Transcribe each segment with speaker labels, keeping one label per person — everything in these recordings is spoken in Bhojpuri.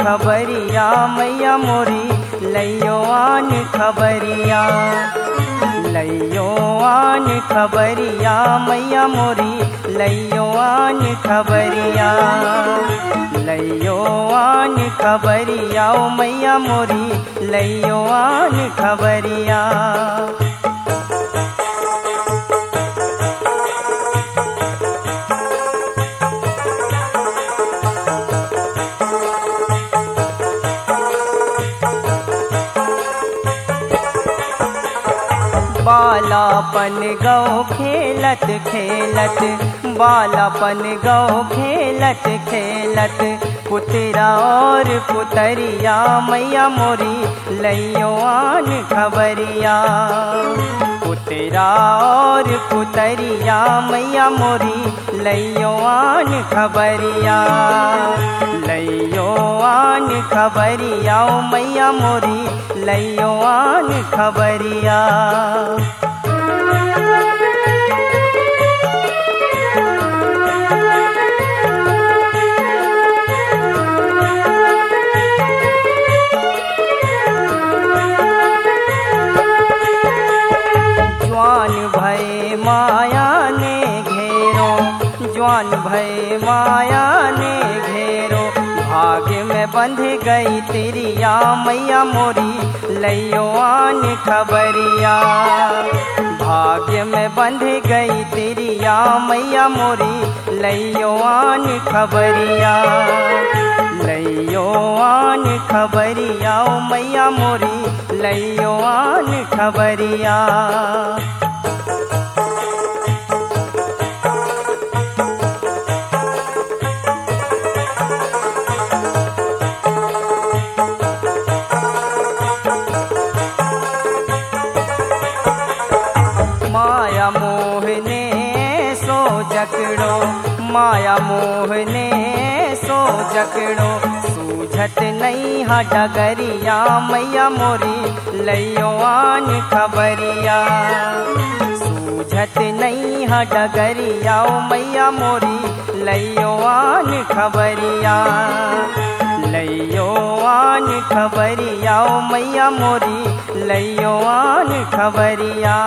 Speaker 1: खबरिया मैया मोरी लइयो आन खबरिया। लइयो आन खबरिया मैया मोरी लइयो आन खबरिया। लइयो आन खबरिया ओ मैया मोरी लइयो आन खबरिया। बालापन गौ खेलत खेलत, बालापन गौ खेलत खेलत, पुतरा और पुतरिया मैया मोरी लइयो आन खबरिया। पुतरा और पुतरिया मैया मोरी लइयो आन खबरिया। लइयो आन खबरिया ओ मैया मोरी लइयो आन खबरिया। ज्वान भय माया ने घेरो, ज्वान भय माया ने घेरो, भाग्य में बंध गई तिरिया मैया मोरी लइयो आन खबरिया। भाग्य में बंध गई तिरिया मैया मोरी लइयो आन खबरिया। लइयो आन खबरिया ओ मैया मोरी लइयो आन खबरिया। माया मोह ने सो जकड़ो, माया मोह ने सो जकड़ो, सूझत नहीं हा डगरिया मैया मोरी लइयो आन खबरिया। सूझत नहीं हा डगरिया ओ मैया मोरी लइयो आन खबरिया। लइयो आन खबरिया ओ मैया मोरी लइयो आन खबरिया।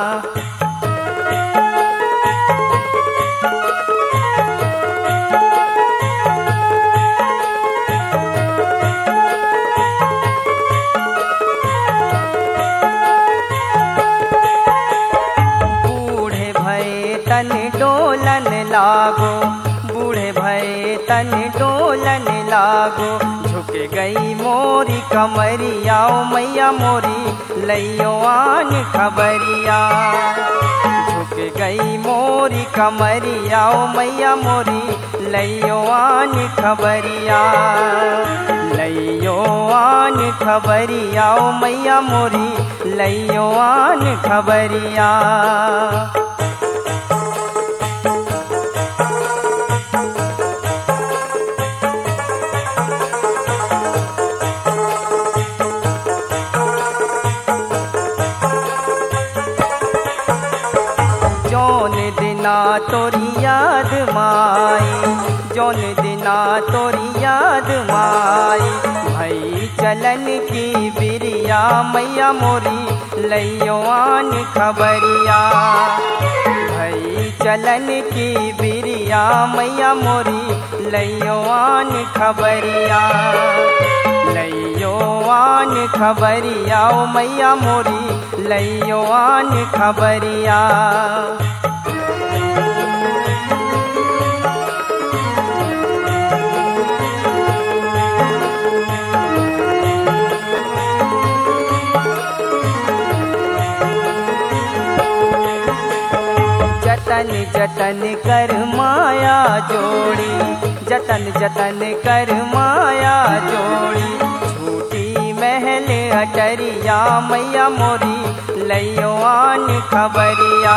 Speaker 1: तन डोलन लागो, बूढ़े भय तन डोलन लागो, झुक गई मोरी कमरिया ओ मैया मोरी लइयो आन खबरिया। झुक गई मोरी कमरिया ओ मैया मोरी लइयो आन खबरिया। लइयो आन खबरिया ओ मैया मोरी लइयो आन खबरिया। जौन दिना तोरी याद माई, जौन दिना तोरी याद माई, भई चलन की बिरिया मैया मोरी लइयो आन खबरिया। भई चलन की बिरिया मैया मोरी लइयो आन खबरिया। लइयो आन खबरिया ओ मैया मोरी लइयो आन खबरिया। जतन जतन कर माया जोड़ी, जतन जतन कर माया जोड़ी, झूठी महल अटरिया मैया मोरी लइयो आन खबरिया।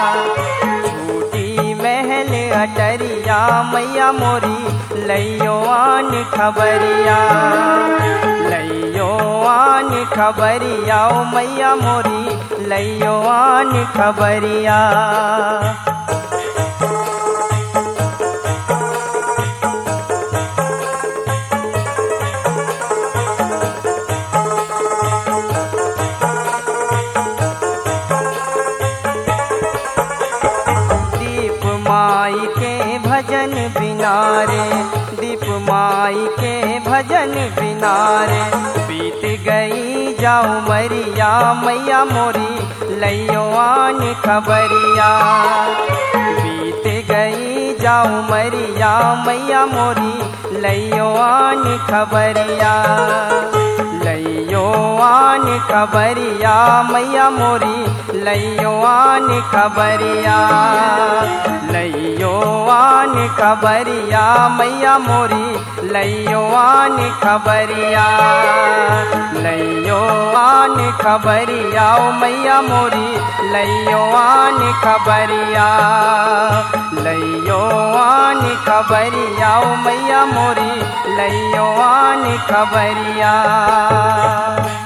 Speaker 1: झूठी महल अटरिया मैया मोरी लइयो आन खबरिया। लइयो आन खबरिया ओ मैया मोरी लइयो आन खबरिया। माई के भजन बिना रे, दीप माई के भजन बिना रे। बीत गई जाऊ मरिया मैया मोरी लइयो आन खबरिया। बीत गई जाऊ मरिया मैया मोरी लइयो आन खबरिया। लइयो आन खबरिया मैया मोरी लइयो आन खबरिया। लइयो आन खबरिया मैया मोरी लइयो आन खबरिया। लइयो आन खबरिया मैया मोरी लइयो आन खबरिया। लइयो आन खबरिया मैया मोरी लइयो आन खबरिया।